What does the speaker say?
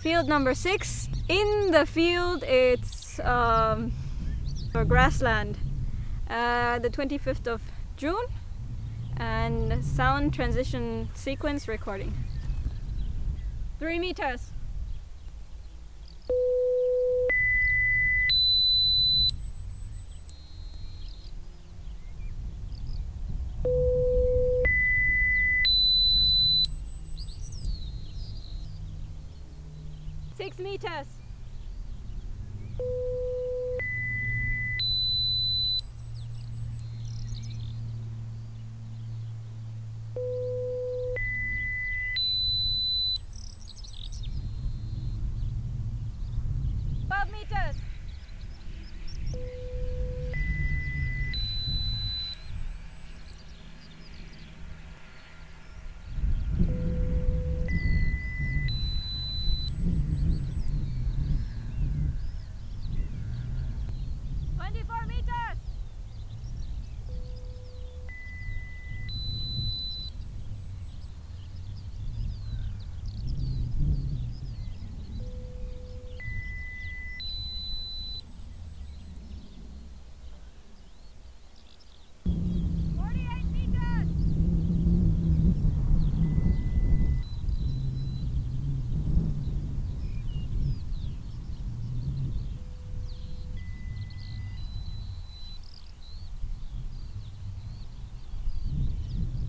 Field number 6. In the field, it's a grassland. The 25th of June, and sound transition sequence recording. 3 meters. Six meters. Meters.